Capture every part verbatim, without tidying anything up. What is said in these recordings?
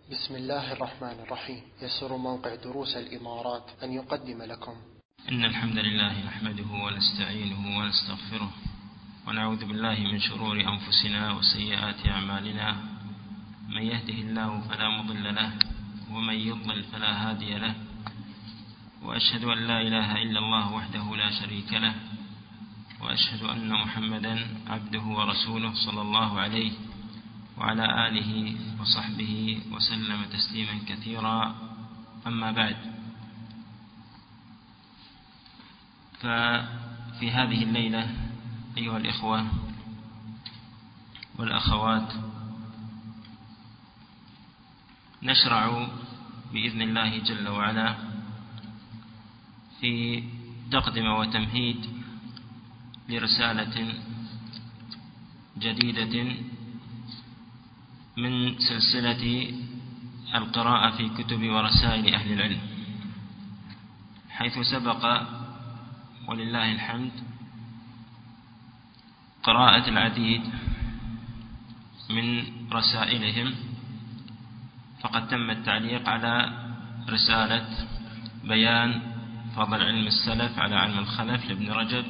بسم الله الرحمن الرحيم. يسر موقع دروس الإمارات أن يقدم لكم إن الحمد لله نحمده ونستعينه ونستغفره ونعوذ بالله من شرور أنفسنا وسيئات أعمالنا. من يهده الله فلا مضل له ومن يضلل فلا هادي له، وأشهد أن لا إله إلا الله وحده لا شريك له، وأشهد أن محمدا عبده ورسوله صلى الله عليه وعلى آله وصحبه وسلم تسليما كثيرا. أما بعد، ففي هذه الليلة أيها الإخوة والأخوات نشرع بإذن الله جل وعلا في تقدمة وتمهيد لرسالة جديدة من سلسلة القراءة في كتب ورسائل أهل العلم، حيث سبق ولله الحمد قراءة العديد من رسائلهم، فقد تم التعليق على رسالة بيان فضل علم السلف على علم الخلف لابن رجب،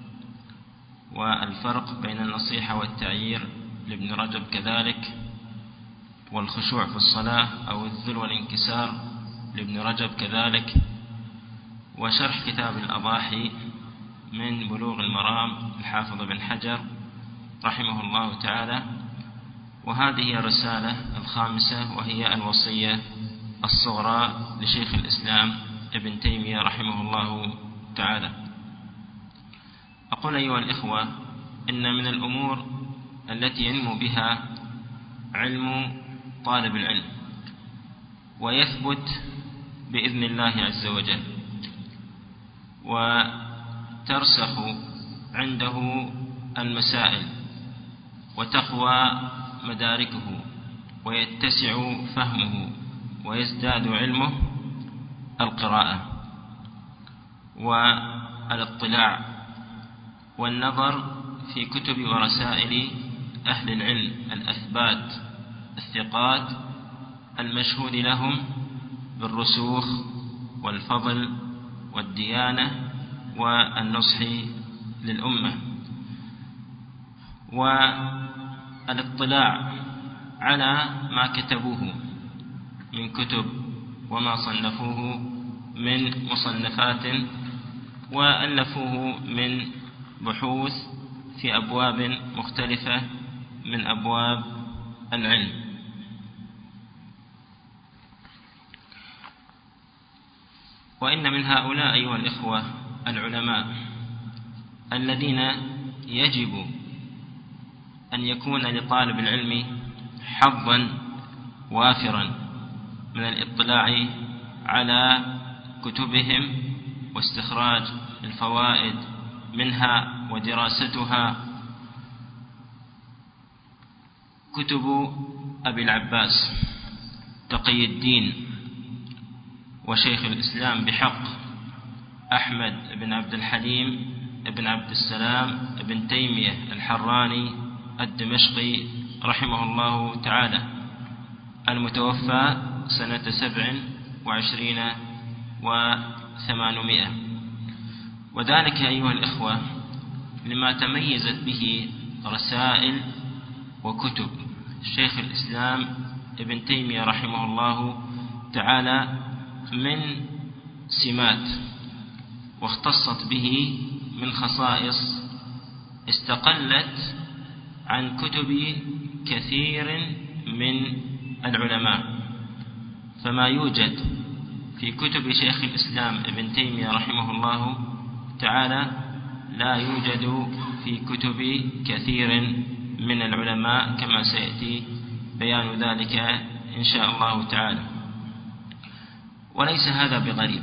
والفرق بين النصيحة والتعيير لابن رجب كذلك، والخشوع في الصلاة أو الذل والانكسار لابن رجب كذلك، وشرح كتاب الأضاحي من بلوغ المرام الحافظ بن حجر رحمه الله تعالى. وهذه الرسالة الخامسة وهي الوصية الصغرى لشيخ الإسلام ابن تيمية رحمه الله تعالى. أقول أيها الإخوة إن من الأمور التي ينمو بها علم طالب العلم ويثبت بإذن الله عز وجل وترسخ عنده المسائل وتقوى مداركه ويتسع فهمه ويزداد علمه القراءة والاطلاع والنظر في كتب ورسائل أهل العلم الأثبات الثقات المشهود لهم بالرسوخ والفضل والديانة والنصح للأمة، والاطلاع على ما كتبوه من كتب وما صنفوه من مصنفات وألفوه من بحوث في أبواب مختلفة من أبواب العلم. وإن من هؤلاء أيها الإخوة العلماء الذين يجب أن يكون لطالب العلم حظا وافرا من الاطلاع على كتبهم واستخراج الفوائد منها ودراستها كتب أبي العباس تقي الدين وشيخ الإسلام بحق أحمد بن عبد الحليم بن عبد السلام بن تيمية الحراني الدمشقي رحمه الله تعالى، المتوفى سنة سبع وعشرين وثمانمائة. وذلك أيها الإخوة لما تميزت به رسائل وكتب شيخ الإسلام ابن تيمية رحمه الله تعالى من سمات، واختصت به من خصائص استقلت عن كتب كثير من العلماء. فما يوجد في كتب شيخ الإسلام ابن تيمية رحمه الله تعالى لا يوجد في كتب كثير من العلماء، كما سيأتي بيان ذلك إن شاء الله تعالى. وليس هذا بغريب،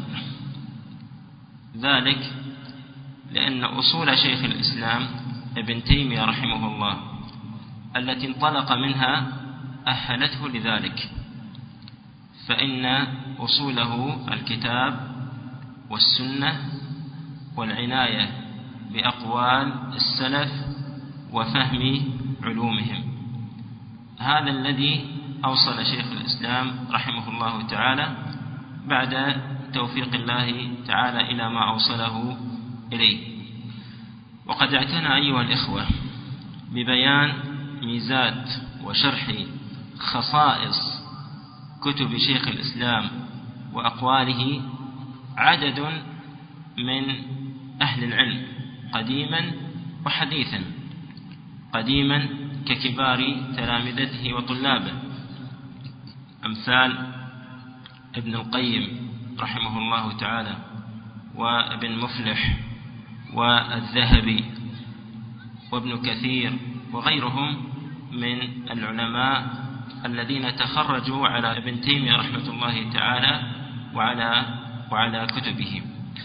ذلك لأن أصول شيخ الإسلام ابن تيمية رحمه الله التي انطلق منها أهلته لذلك، فإن أصوله الكتاب والسنة والعناية بأقوال السلف وفهم علومهم. هذا الذي أوصل شيخ الإسلام رحمه الله تعالى بعد توفيق الله تعالى إلى ما أوصله إليه. وقد اعتنى أيها الإخوة ببيان ميزات وشرح خصائص كتب شيخ الإسلام وأقواله عدد من أهل العلم قديما وحديثا، قديما ككبار تلامذته وطلابه أمثال ابن القيم رحمه الله تعالى وابن مفلح والذهبي وابن كثير وغيرهم من العلماء الذين تخرجوا على ابن تيمية رحمة الله تعالى وعلى وعلى كتبه.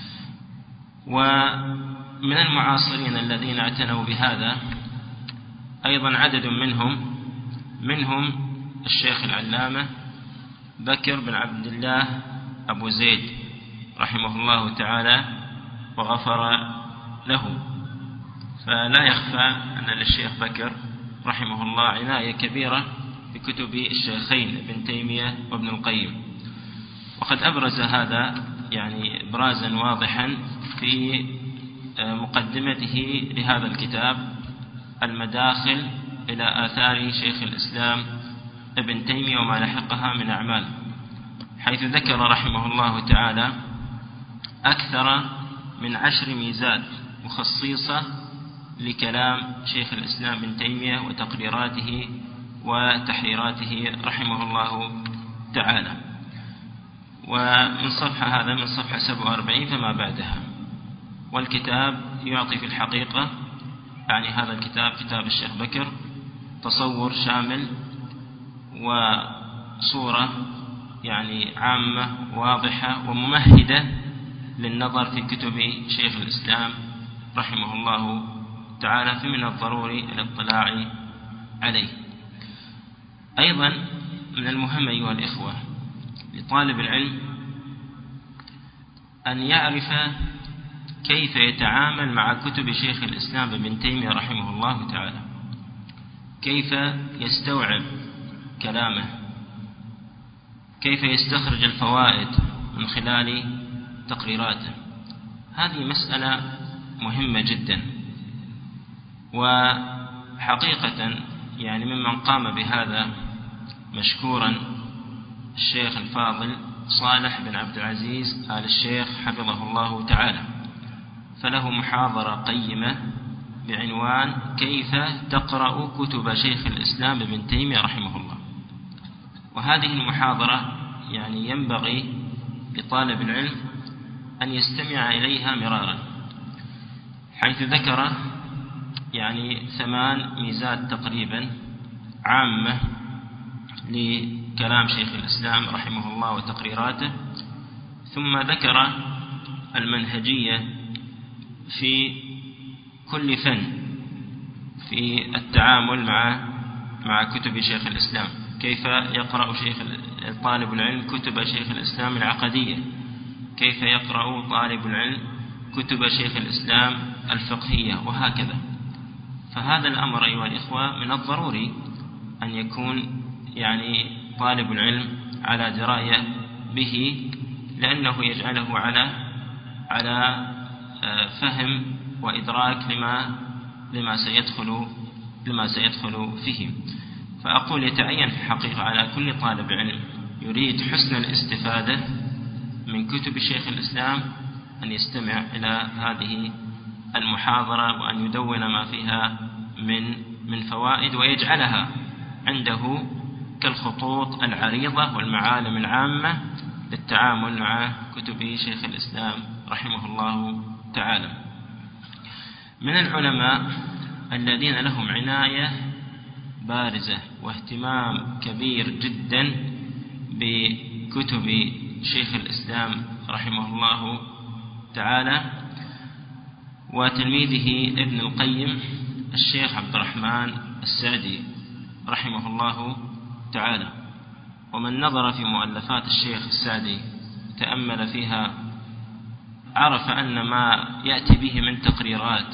ومن المعاصرين الذين اعتنوا بهذا أيضا عدد منهم منهم الشيخ العلامة بكر بن عبد الله أبو زيد رحمه الله تعالى وغفر له. فلا يخفى أن للشيخ بكر رحمه الله عناية كبيرة بكتب الشيخين ابن تيمية وابن القيم، وقد أبرز هذا يعني إبرازا واضحا في مقدمته لهذا الكتاب المداخل إلى آثار شيخ الإسلام ابن تيمية وما لحقها من أعمال، حيث ذكر رحمه الله تعالى أكثر من عشر ميزات مخصصة لكلام شيخ الإسلام ابن تيمية وتقريراته وتحريراته رحمه الله تعالى. ومن صفحة هذا من صفحة سبعة وأربعين فما بعدها. والكتاب يعطي في الحقيقة يعني هذا الكتاب كتاب الشيخ بكر تصور شامل وصورة يعني عامة واضحة وممهدة للنظر في كتب شيخ الإسلام رحمه الله تعالى، فمن الضروري الاطلاع عليه. أيضا من المهم أيها الإخوة لطالب العلم أن يعرف كيف يتعامل مع كتب شيخ الإسلام ابن تيمية رحمه الله تعالى، كيف يستوعب كلامه، كيف يستخرج الفوائد من خلال تقريراته. هذه مسألة مهمة جدا، وحقيقة يعني ممن قام بهذا مشكورا الشيخ الفاضل صالح بن عبد العزيز آل الشيخ حفظه الله تعالى، فله محاضرة قيمة بعنوان كيف تقرأ كتب شيخ الإسلام ابن تيمية رحمه الله. وهذه المحاضرة يعني ينبغي لطالب العلم أن يستمع إليها مرارا، حيث ذكر يعني ثمان ميزات تقريبا عامة لكلام شيخ الإسلام رحمه الله وتقريراته، ثم ذكر المنهجية في كل فن في التعامل مع مع كتب شيخ الإسلام، كيف يقرأ شيخ طالب العلم كتب شيخ الإسلام العقدية، كيف يقرأ طالب العلم كتب شيخ الإسلام الفقهية، وهكذا. فهذا الأمر أيها الإخوة من الضروري أن يكون يعني طالب العلم على دراية به، لأنه يجعله على على فهم وإدراك لما لما سيدخل لما سيدخل فيه. فأقول يتعين في الحقيقة على كل طالب علم يريد حسن الاستفادة من كتب شيخ الإسلام أن يستمع إلى هذه المحاضرة وأن يدون ما فيها من من فوائد، ويجعلها عنده كالخطوط العريضة والمعالم العامة للتعامل مع كتب شيخ الإسلام رحمه الله تعالى. من العلماء الذين لهم عناية بارزة واهتمام كبير جدا بكتب شيخ الإسلام رحمه الله تعالى وتلميذه ابن القيم الشيخ عبد الرحمن السعدي رحمه الله تعالى. ومن نظر في مؤلفات الشيخ السعدي تأمل فيها عرف أن ما يأتي به من تقريرات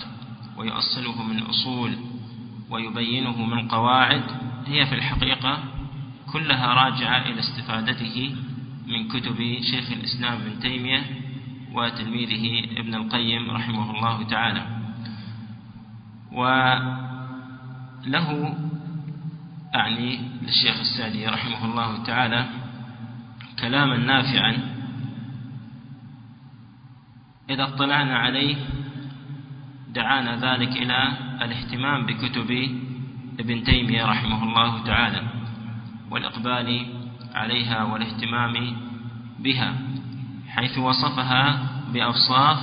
ويؤصله من أصول ويبينه من قواعد هي في الحقيقة كلها راجعة إلى استفادته من كتب شيخ الإسلام ابن تيمية وتلميذه ابن القيم رحمه الله تعالى. وله أعني للشيخ السعدي رحمه الله تعالى كلاما نافعا إذا اطلعنا عليه دعانا ذلك إلى الاهتمام بكتب ابن تيمية رحمه الله تعالى والإقبال عليها والاهتمام بها، حيث وصفها بأوصاف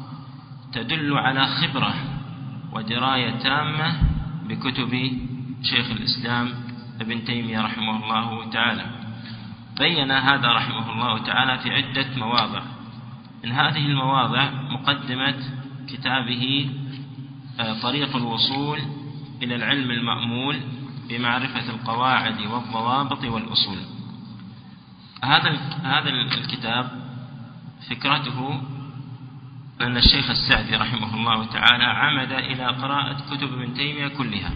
تدل على خبرة ودراية تامة بكتب شيخ الإسلام ابن تيمية رحمه الله تعالى. بين هذا رحمه الله تعالى في عدة مواضع. من هذه المواضع مقدمة كتابه طريق الوصول إلى العلم المأمول بمعرفة القواعد والضوابط والأصول. هذا هذا الكتاب فكرته أن الشيخ السعدي رحمه الله تعالى عمد إلى قراءة كتب ابن تيمية كلها،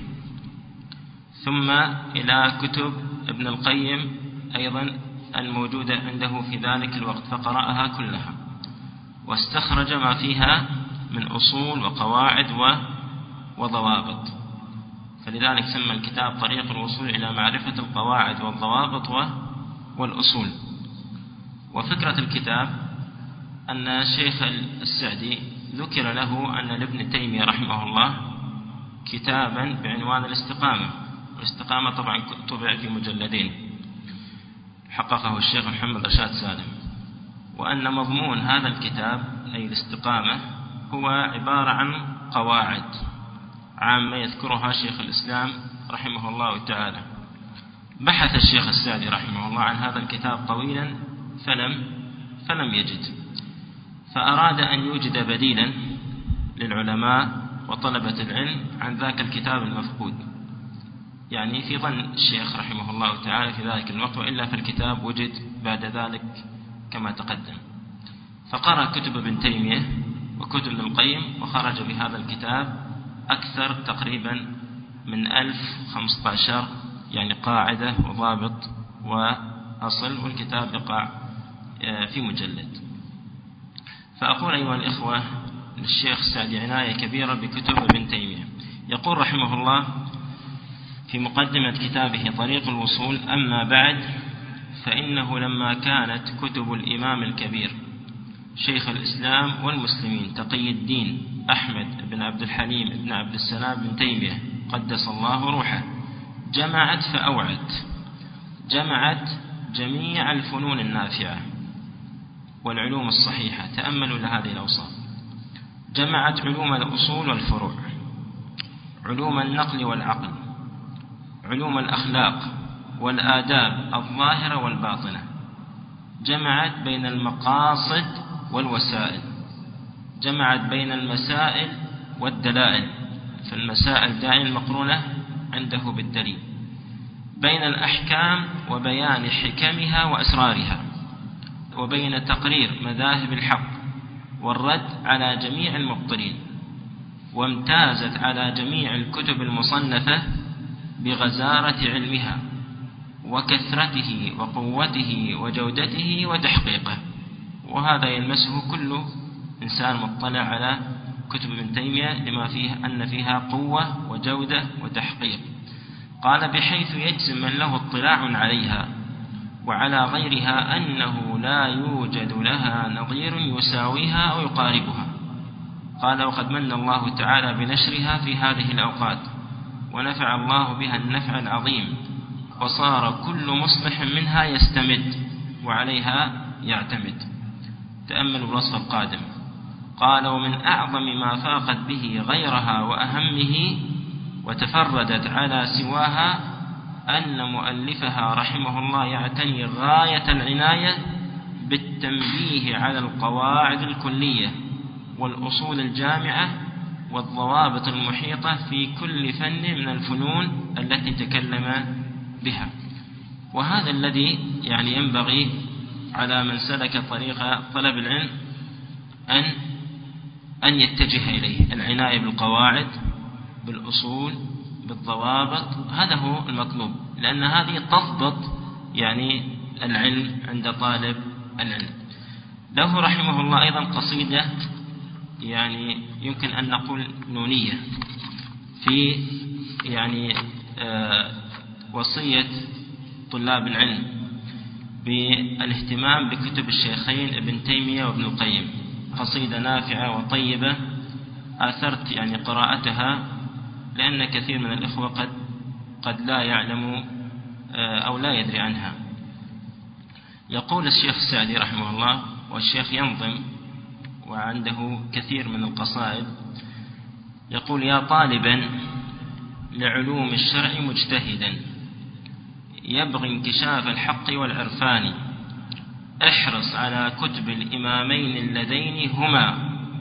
ثم إلى كتب ابن القيم أيضا الموجودة عنده في ذلك الوقت، فقرأها كلها واستخرج ما فيها من أصول وقواعد وضوابط، فلذلك سمى الكتاب طريق الوصول إلى معرفة القواعد والضوابط والأصول. وفكرة الكتاب أن الشيخ السعدي ذكر له أن لابن تيمية رحمه الله كتابا بعنوان الاستقامة، والاستقامة طبعا طبع في مجلدين حققه الشيخ محمد رشاد سالم، وأن مضمون هذا الكتاب أي الاستقامة هو عبارة عن قواعد عامة يذكرها شيخ الإسلام رحمه الله تعالى. بحث الشيخ السعدي رحمه الله عن هذا الكتاب طويلا فلم فلم يجد، فأراد أن يوجد بديلا للعلماء وطلبة العلم عن ذاك الكتاب المفقود، يعني في ظن الشيخ رحمه الله تعالى في ذلك الوقت، وإلا فالكتاب وجد بعد ذلك كما تقدم. فقرأ كتب ابن تيمية وكتب ابن القيم وخرج بهذا الكتاب أكثر تقريبا من ألف وخمسة عشر يعني قاعدة وضابط وأصل، والكتاب يقع في مجلد. فأقول أيها الإخوة للشيخ السعدي عناية كبيرة بكتب ابن تيمية. يقول رحمه الله في مقدمة كتابه طريق الوصول: أما بعد، فإنه لما كانت كتب الإمام الكبير شيخ الإسلام والمسلمين تقي الدين أحمد بن عبد الحليم بن عبد السلام بن تيمية قدس الله روحه جمعت فأوعت، جمعت جميع الفنون النافعة والعلوم الصحيحة، تأملوا لهذه الأوصاف، جمعت علوم الأصول والفروع، علوم النقل والعقل، علوم الأخلاق والآداب الظاهرة والباطنة، جمعت بين المقاصد والوسائل، جمعت بين المسائل والدلائل، فالمسائل دائما مقرونة عنده بالدليل، بين الأحكام وبيان حكمها وأسرارها، وبين تقرير مذاهب الحق والرد على جميع المبطلين. وامتازت على جميع الكتب المصنفة بغزارة علمها وكثرته وقوته وجودته وتحقيقه، وهذا يلمسه كل إنسان مطلع على كتب ابن تيمية لما فيه أن فيها قوة وجودة وتحقيق. قال: بحيث يجزم من له اطلاع عليها وعلى غيرها أنه لا يوجد لها نظير يساويها أو يقاربها. قال: وقد من الله تعالى بنشرها في هذه الأوقات، ونفع الله بها النفع العظيم، وصار كل مصلح منها يستمد وعليها يعتمد. تأملوا الوصف القادم. قال: ومن أعظم ما فاقت به غيرها وأهمه وتفردت على سواها أن مؤلفها رحمه الله يعتني غاية العناية بالتنبيه على القواعد الكلية والأصول الجامعة والضوابط المحيطة في كل فن من الفنون التي تكلم بها. وهذا الذي يعني ينبغي على من سلك طريق طلب العلم أن أن يتجه إليه، العناية بالقواعد بالأصول بالضوابط، هذا هو المطلوب، لأن هذه تضبط يعني العلم عند طالب العلم. له رحمه الله أيضا قصيدة يعني يمكن أن نقول نونية في يعني آه وصية طلاب العلم بالاهتمام بكتب الشيخين ابن تيمية وابن القيم. قصيدة نافعة وطيبة آثرت يعني قراءتها، لأن كثير من الإخوة قد قد لا يعلم أو لا يدري عنها. يقول الشيخ السعدي رحمه الله، والشيخ ينظم وعنده كثير من القصائد، يقول: يا طالبا لعلوم الشرع مجتهدا يبغي انكشاف الحق والعرفان، احرص على كتب الإمامين اللذين هما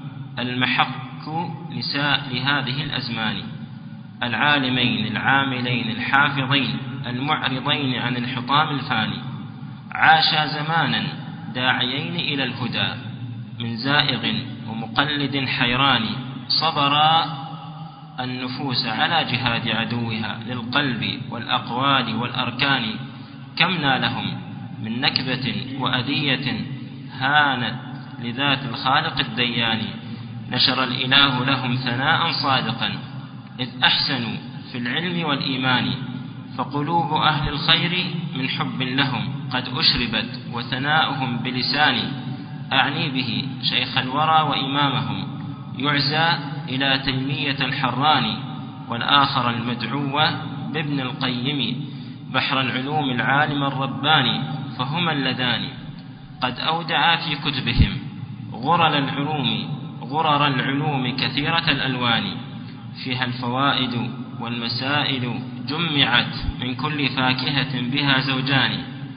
المحك لهذه الأزمان، العالمين العاملين الحافظين المعرضين عن الحطام الفاني، عاشا زمانا داعيين إلى الهدى من زائغ ومقلد حيران، صبرا النفوس على جهاد عدوها للقلب والأقوال والأركان، كم نالهم من نكبة وأذية هانت لذات الخالق الديان، نشر الإله لهم ثناء صادقا إذ أحسنوا في العلم والإيمان، فقلوب أهل الخير من حب لهم قد أشربت وثناؤهم بلسان، أعني به شيخ الورى وإمامهم يعزى إلى تيمية الحراني، والآخر المدعو بابن القيم بحر العلوم العالم الرباني، فهما اللذان قد أودعا في كتبهم غرر العلوم غرر العلوم كثيرة الألوان، فيها الفوائد والمسائل جمعت من كل فاكهة بها زوجان.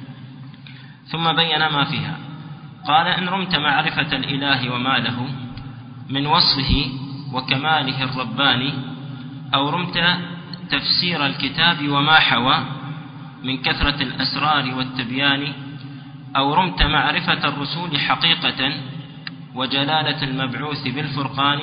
ثم بين ما فيها، قال: إن رمت معرفة الإله وما له من وصفه وكماله الرباني، أو رمت تفسير الكتاب وما حوى من كثرة الأسرار والتبيان، أو رمت معرفة الرسول حقيقة وجلالة المبعوث بالفرقان،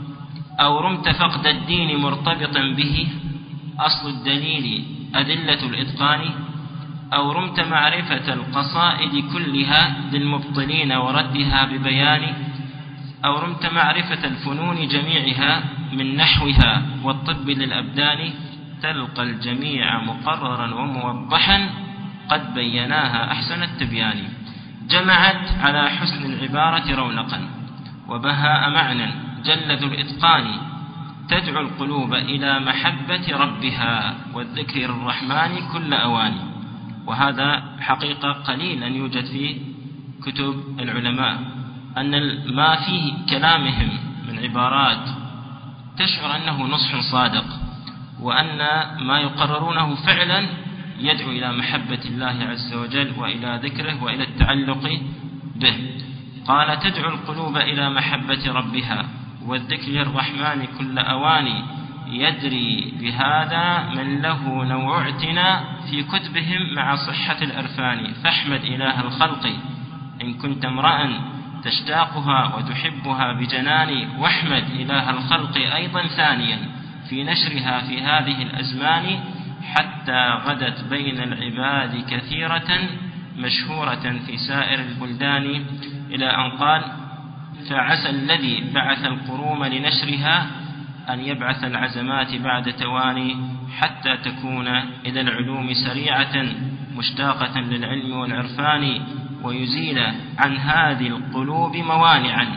أو رمت فقد الدين مرتبطا به أصل الدليل أدلة الإتقان، أو رمت معرفة القصائد كلها للمبطلين وردها ببيان، أو رمت معرفة الفنون جميعها من نحوها والطب للأبدان، تلقى الجميع مقررا وموضحا قد بيناها أحسن التبيان، جمعت على حسن العبارة رونقا وبهاء معنى جل ذو الإتقان، تدعو القلوب إلى محبة ربها والذكر الرحمن كل أوان. وهذا حقيقة قليل أن يوجد في كتب العلماء، أن ما فيه كلامهم من عبارات تشعر أنه نصح صادق، وأن ما يقررونه فعلا يدعو إلى محبة الله عز وجل وإلى ذكره وإلى التعلق به. قال: تدعو القلوب إلى محبة ربها والذكر الرحمن كل أواني، يدري بهذا من له نوع اعتناء في كتبهم مع صحة الأرفان، فاحمد إله الخلق إن كنت امرأ تشتاقها وتحبها بجنان، واحمد إله الخلق أيضا ثانيا في نشرها في هذه الأزمان، حتى غدت بين العباد كثيرة مشهورة في سائر البلدان، إلى أن قال: فعسى الذي بعث القروم لنشرها أن يبعث العزمات بعد تواني، حتى تكون إلى العلوم سريعة مشتاقة للعلم والعرفان، ويزيل عن هذه القلوب موانعا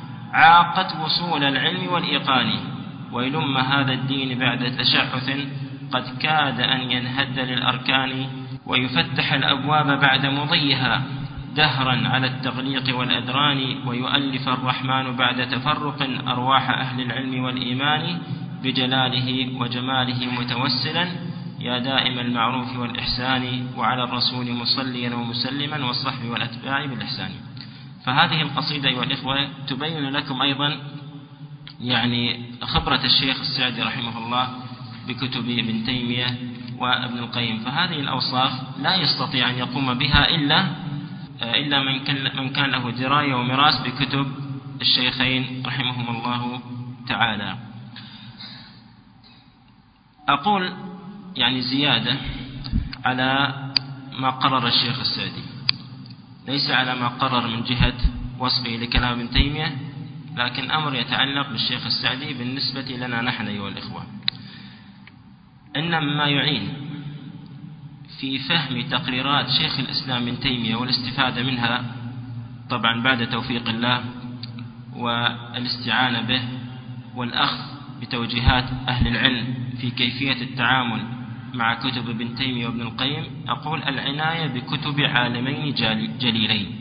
عاقت وصول العلم والإيقان، ويلم هذا الدين بعد تشعث قد كاد أن ينهد للأركان، ويفتح الأبواب بعد مضيها دهرا على التغليق والأدران، ويؤلف الرحمن بعد تفرق أرواح أهل العلم والإيمان، بجلاله وجماله متوسلا يا دائم المعروف والإحسان، وعلى الرسول مصليا ومسلما والصحب والأتباع بالإحسان. فهذه القصيدة أيها الإخوة تبين لكم أيضا يعني خبرة الشيخ السعدي رحمه الله بكتب ابن تيمية وابن القيم، فهذه الأوصاف لا يستطيع أن يقوم بها إلا إلا من كان له دراية ومراس بكتب الشيخين رحمهم الله تعالى. أقول يعني زيادة على ما قرر الشيخ السعدي، ليس على ما قرر من جهة وصفه لكلام ابن تيمية، لكن أمر يتعلق بالشيخ السعدي بالنسبة لنا نحن أيها الإخوة. إن مما يعين في فهم تقريرات شيخ الإسلام ابن تيمية والاستفادة منها، طبعا بعد توفيق الله والاستعانة به والأخذ بتوجيهات أهل العلم في كيفية التعامل مع كتب ابن تيمية وابن القيم، أقول العناية بكتب عالمين جليلين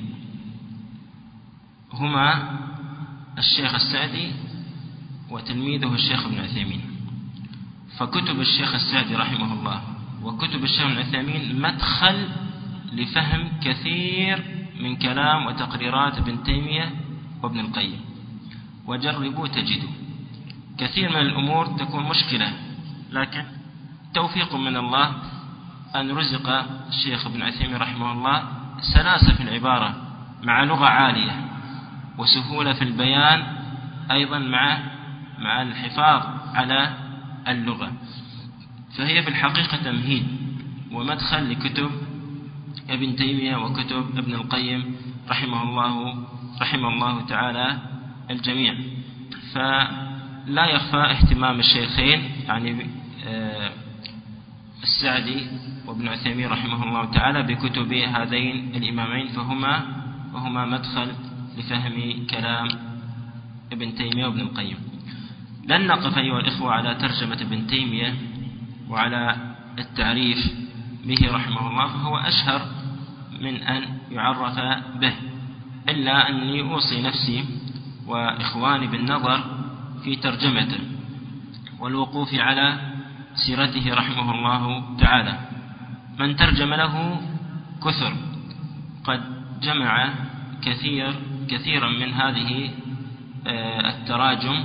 هما الشيخ السعدي وتلميذه الشيخ ابن عثيمين. فكتب الشيخ السعدي رحمه الله وكتب الشيخ ابن عثيمين مدخل لفهم كثير من كلام وتقريرات ابن تيمية وابن القيم، وجربوا تجدوا كثير من الأمور تكون مشكلة، لكن توفيق من الله أن رزق الشيخ ابن عثيمين رحمه الله سلاسة في العبارة مع لغة عالية، وسهولة في البيان أيضا مع مع الحفاظ على اللغة. فهي في الحقيقة تمهيد ومدخل لكتب ابن تيمية وكتب ابن القيم رحمه الله رحمه الله تعالى الجميع. فلا يخفى اهتمام الشيخين يعني السعدي وابن عثيمين رحمه الله تعالى بكتب هذين الإمامين، فهما وهما مدخل لفهم كلام ابن تيمية وابن القيم. لن نقف أيها الإخوة على ترجمة ابن تيمية وعلى التعريف به رحمه الله، فهو أشهر من أن يعرف به، إلا أني أوصي نفسي وإخواني بالنظر في ترجمته والوقوف على سيرته رحمه الله تعالى. من ترجم له كثر، قد جمع كثير كثيرا من هذه التراجم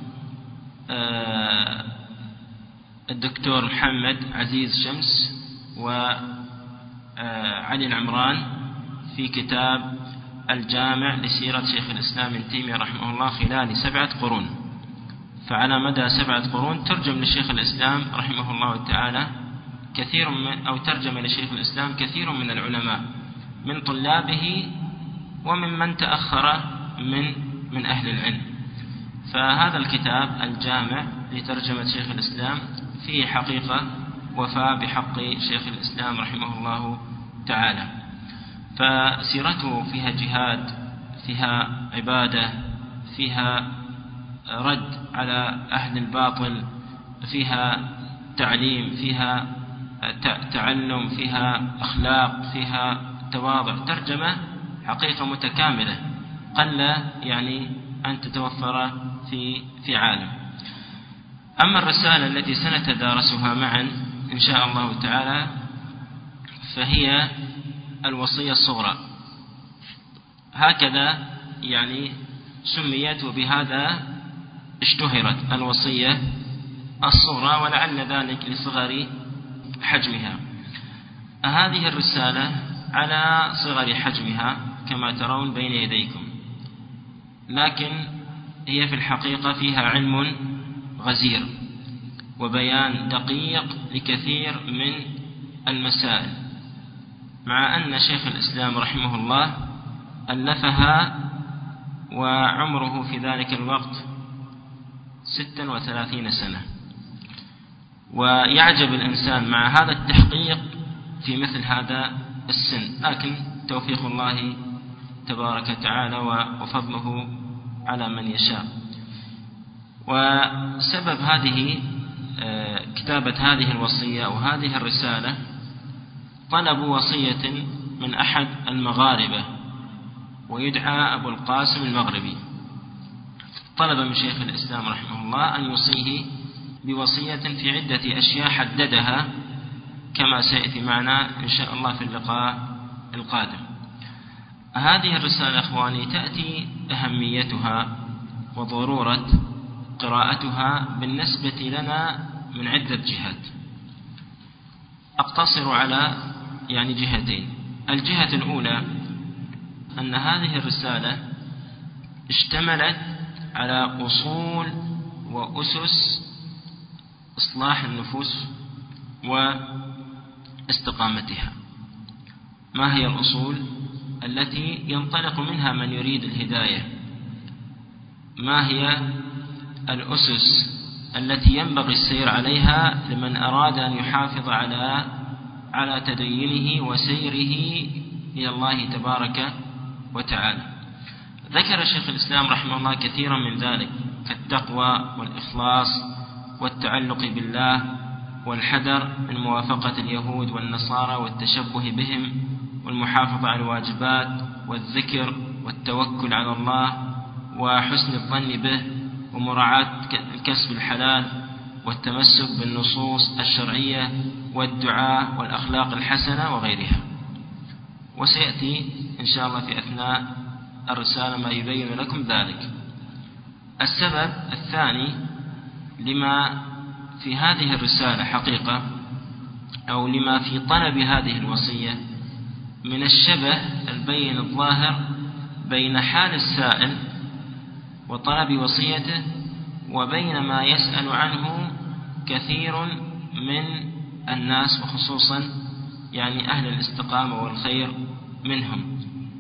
الدكتور محمد عزيز شمس وعلي العمران في كتاب الجامع لسيرة شيخ الإسلام ابن تيمية رحمه الله خلال سبعة قرون. فعلى مدى سبعة قرون ترجم لشيخ الإسلام رحمه الله تعالى كثير من أو ترجم لشيخ الإسلام كثير من العلماء من طلابه ومن من تأخر من من أهل العلم. فهذا الكتاب الجامع لترجمة شيخ الإسلام فيه حقيقة وفاء بحق شيخ الإسلام رحمه الله تعالى. فسيرته فيها جهاد، فيها عبادة، فيها رد على أهل الباطل، فيها تعليم، فيها تعلم، فيها أخلاق، فيها تواضع. ترجمة حقيقة متكاملة قل يعني أن تتوفر في في عالم. أما الرسالة التي سنتدارسها معا إن شاء الله تعالى فهي الوصية الصغرى، هكذا يعني سميت وبهذا اشتهرت الوصية الصغرى، ولعل ذلك لصغر حجمها. هذه الرسالة على صغر حجمها كما ترون بين يديكم، لكن هي في الحقيقة فيها علم غزير وبيان دقيق لكثير من المسائل، مع أن شيخ الإسلام رحمه الله ألفها وعمره في ذلك الوقت ستا وثلاثين سنة. ويعجب الإنسان مع هذا التحقيق في مثل هذا السن، لكن توفيق الله تبارك وتعالى وفضله على من يشاء. وسبب هذه كتابة هذه الوصية أو هذه الرسالة طلب وصية من أحد المغاربة ويدعى أبو القاسم المغربي، طلب من شيخ الإسلام رحمه الله أن يوصيه بوصية في عدة أشياء حددها كما سيأتي معنا إن شاء الله في اللقاء القادم. هذه الرسالة أخواني تأتي أهميتها وضرورة قراءتها بالنسبة لنا من عدة جهات. أقتصر على يعني جهتين. الجهة الأولى أن هذه الرسالة اشتملت على أصول وأسس إصلاح النفوس واستقامتها. ما هي الأصول التي ينطلق منها من يريد الهداية، ما هي الأسس التي ينبغي السير عليها لمن أراد أن يحافظ على على تدينه وسيره إلى الله تبارك وتعالى. ذكر شيخ الإسلام رحمه الله كثيرا من ذلك كالتقوى والإخلاص والتعلق بالله والحذر من موافقة اليهود والنصارى والتشبه بهم والمحافظة على الواجبات والذكر والتوكل على الله وحسن الظن به ومراعاة الكسب الحلال والتمسك بالنصوص الشرعية والدعاء والأخلاق الحسنة وغيرها. وسيأتي إن شاء الله في أثناء الرسالة ما يبين لكم ذلك. السبب الثاني لما في هذه الرسالة حقيقة أو لما في طلب هذه الوصية من الشبه البين الظاهر بين حال السائل وطلب وصيته وبين ما يسأل عنه كثير من الناس وخصوصا يعني أهل الاستقامة والخير منهم.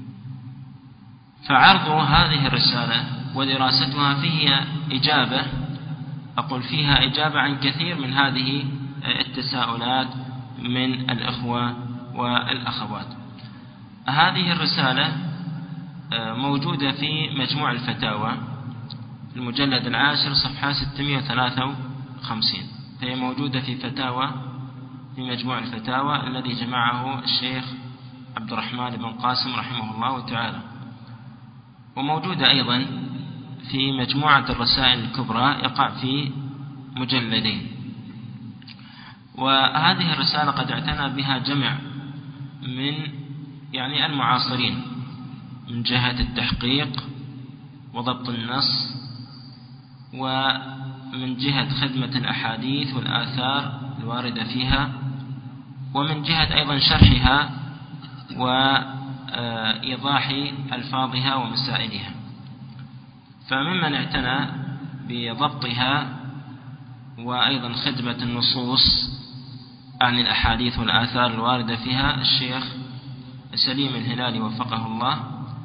فعرض هذه الرسالة ودراستها فيها إجابة أقول فيها إجابة عن كثير من هذه التساؤلات من الإخوة والأخوات. هذه الرسالة موجودة في مجموع الفتاوى المجلد العاشر صفحة ستمائة وثلاثة وخمسين، فهي موجودة في فتاوى في مجموع الفتاوى الذي جمعه الشيخ عبد الرحمن بن قاسم رحمه الله تعالى، وموجودة أيضا في مجموعة الرسائل الكبرى يقع في مجلدين. وهذه الرسالة قد اعتنى بها جمع من يعني المعاصرين من جهة التحقيق وضبط النص ومن جهة خدمة الأحاديث والآثار الواردة فيها ومن جهة أيضا شرحها وإيضاح ألفاظها ومسائلها. فممن اعتنى بضبطها وأيضا خدمة النصوص عن الأحاديث والآثار الواردة فيها الشيخ سليم الهلالي وفقه الله.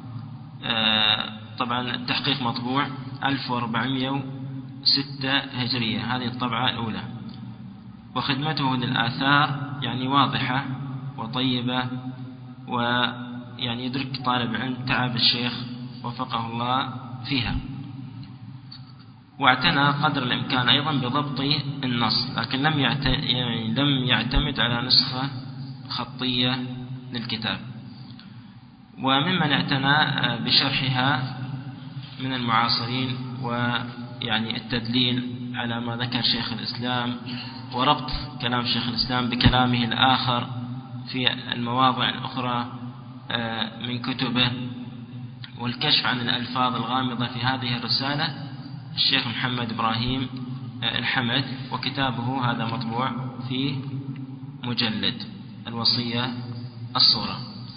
طبعا التحقيق مطبوع ألف وأربعمائة وستة هجرية، هذه الطبعة الأولى، وخدمته للآثار يعني واضحة وطيبة ويعني يدرك طالب علم تعب الشيخ وفقه الله فيها. واعتنى قدر الإمكان أيضا بضبط النص، لكن لم يعني لم يعتمد على نسخة خطية للكتاب. وممن اعتنى بشرحها من المعاصرين ويعني التدليل على ما ذكر شيخ الإسلام وربط كلام شيخ الإسلام بكلامه الآخر في المواضع الأخرى من كتبه والكشف عن الألفاظ الغامضة في هذه الرسالة الشيخ محمد إبراهيم الحمد، وكتابه هذا مطبوع في مجلد الوصية الصورة.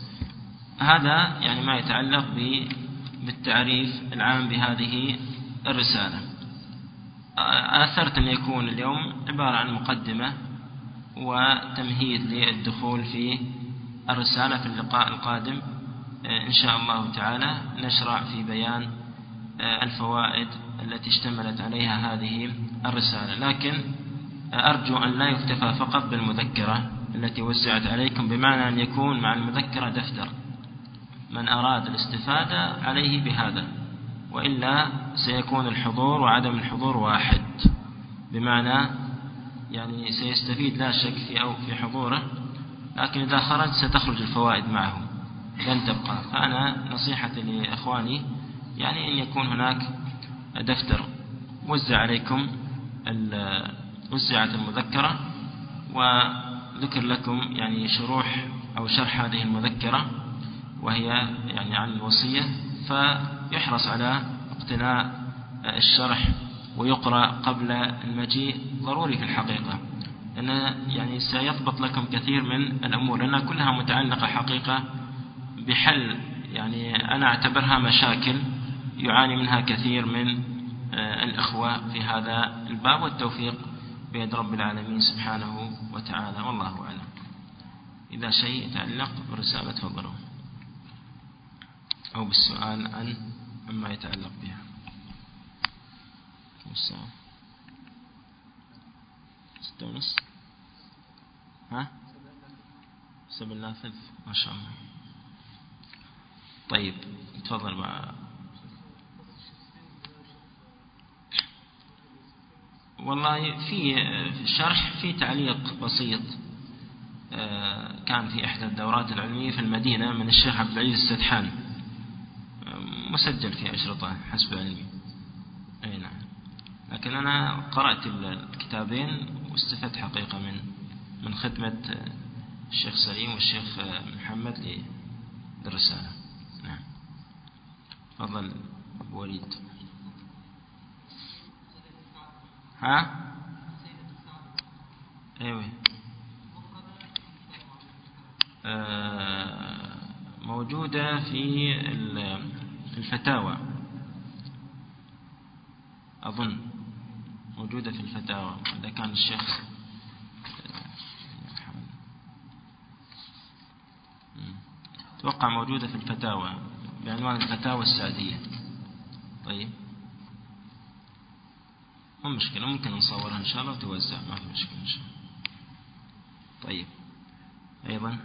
هذا يعني ما يتعلق بالتعريف العام بهذه الرسالة. آثرت أن يكون اليوم عبارة عن مقدمة وتمهيد للدخول في الرسالة. في اللقاء القادم إن شاء الله تعالى نشرع في بيان الفوائد التي اشتملت عليها هذه الرسالة، لكن أرجو أن لا يكتفى فقط بالمذكرة التي وزعت عليكم، بمعنى أن يكون مع المذكرة دفتر من أراد الاستفادة عليه بهذا، وإلا سيكون الحضور وعدم الحضور واحد، بمعنى يعني سيستفيد لا شك في أو في حضوره، لكن إذا خرج ستخرج الفوائد معه لن تبقى. فأنا نصيحتي لإخواني يعني أن يكون هناك دفتر وزع عليكم وزعت المذكرة وذكر لكم يعني شروح أو شرح هذه المذكرة وهي يعني عن الوصية، فيحرص على اقتناء الشرح ويقرأ قبل المجيء ضروري في الحقيقة، لأن يعني سيضبط لكم كثير من الأمور، لأنها كلها متعلقة حقيقة بحل يعني أنا أعتبرها مشاكل يعاني منها كثير من الإخوة في هذا الباب، والتوفيق بيد رب العالمين سبحانه وتعالى، والله أعلم. إذا شيء يتعلق بالرسالة تفضلوا، أو بالسؤال عن عما يتعلق بها. السلام. ستة ونص. ها سبع الله ثلث ما شاء الله. طيب تفضل بقى. والله في شرح في تعليق بسيط كان في إحدى الدورات العلمية في المدينة من الشيخ عبد العزيز السدحان، مسجل في أشرطة حسب علمي. أي نعم. لكن أنا قرأت الكتابين واستفدت حقيقة من من خدمة الشيخ سليم والشيخ محمد للرسالة. نعم. تفضل أبو وليد. ها ايوه آه موجودة في الفتاوى، أظن موجودة في الفتاوى. إذا كان الشيخ توقع موجودة في الفتاوى بعنوان الفتاوى السعدية. طيب مو مشكلة، ممكن نصورها إن شاء الله وتوزع، ما في مشكلة إن شاء الله. طيب أيضا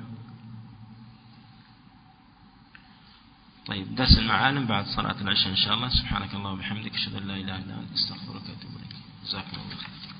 طيب درس المعالم بعد صلاة العشاء إن شاء الله. سبحانك اللهم وبحمدك أشهد أن لا إله إلا أنت أستغفرك وأتوب إليك. جزاكم الله خير.